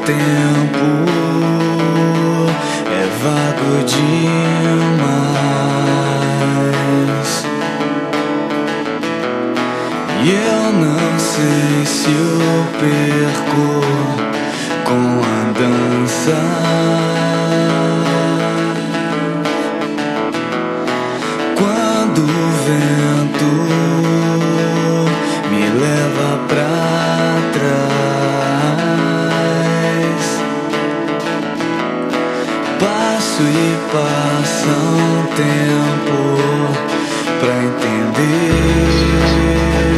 tempo é vago demais, e eu não sei se eu perco com a dança. Quando o vento me leva pra trás, passo e passa um tempo pra entender.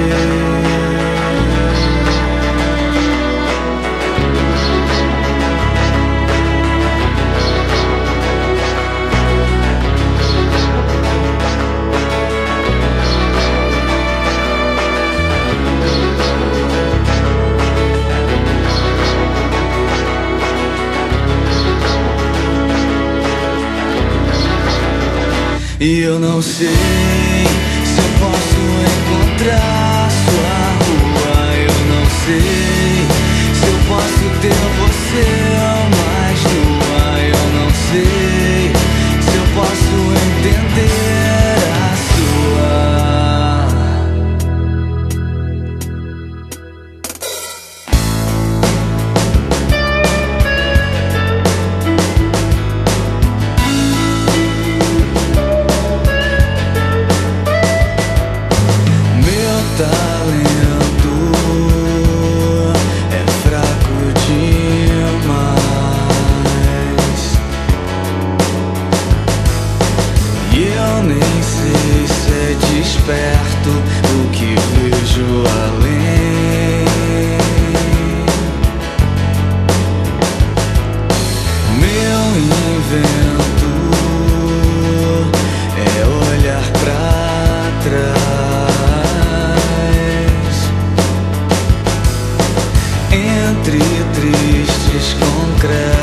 E eu não sei se eu posso encontrar sua rua. Eu não sei se eu posso ter você mais nua. Eu não sei se eu posso entender a talento é fraco demais, e eu nem sei se é desperto o que vejo além. Meu invento é olhar pra trás, entre tristes concretos.